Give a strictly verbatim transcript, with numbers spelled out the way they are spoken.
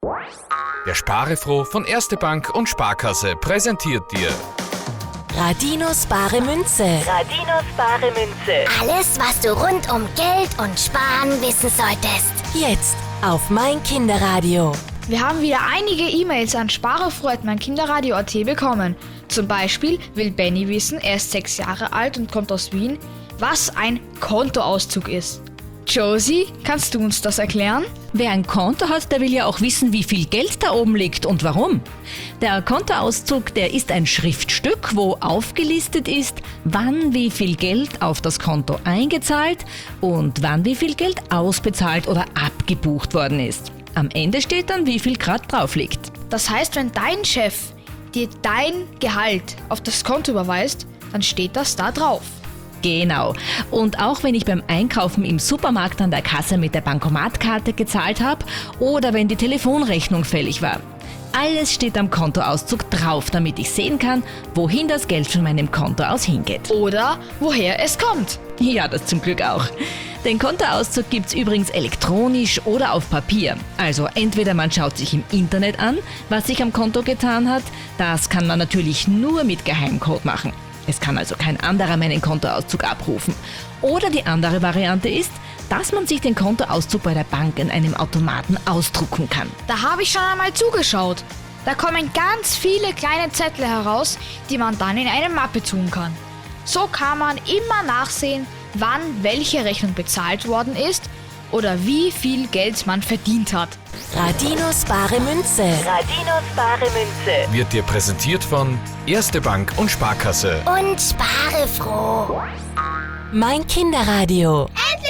Der Sparefroh von Erste Bank und Sparkasse präsentiert dir Radinos bare Münze. Radinos bare Münze. Alles, was du rund um Geld und Sparen wissen solltest. Jetzt auf mein Kinderradio. Wir haben wieder einige E-Mails an sparefroh at mein kinderradio punkt at bekommen. Zum Beispiel will Benny wissen, er ist sechs Jahre alt und kommt aus Wien, was ein Kontoauszug ist. Josie, kannst du uns das erklären? Wer ein Konto hat, der will ja auch wissen, wie viel Geld da oben liegt und warum. Der Kontoauszug, der ist ein Schriftstück, wo aufgelistet ist, wann wie viel Geld auf das Konto eingezahlt und wann wie viel Geld ausbezahlt oder abgebucht worden ist. Am Ende steht dann, wie viel gerade drauf liegt. Das heißt, wenn dein Chef dir dein Gehalt auf das Konto überweist, dann steht das da drauf. Genau. Und auch wenn ich beim Einkaufen im Supermarkt an der Kasse mit der Bankomatkarte gezahlt habe oder wenn die Telefonrechnung fällig war. Alles steht am Kontoauszug drauf, damit ich sehen kann, wohin das Geld von meinem Konto aus hingeht. Oder woher es kommt. Ja, das zum Glück auch. Den Kontoauszug gibt's übrigens elektronisch oder auf Papier. Also entweder man schaut sich im Internet an, was sich am Konto getan hat. Das kann man natürlich nur mit Geheimcode machen. Es kann also kein anderer meinen Kontoauszug abrufen. Oder die andere Variante ist, dass man sich den Kontoauszug bei der Bank in einem Automaten ausdrucken kann. Da habe ich schon einmal zugeschaut. Da kommen ganz viele kleine Zettel heraus, die man dann in eine Mappe tun kann. So kann man immer nachsehen, wann welche Rechnung bezahlt worden ist oder wie viel Geld man verdient hat. Radinos bare Münze. Radinos bare Münze. wird dir präsentiert von Erste Bank und Sparkasse. Und spare froh. Mein Kinderradio. Endlich!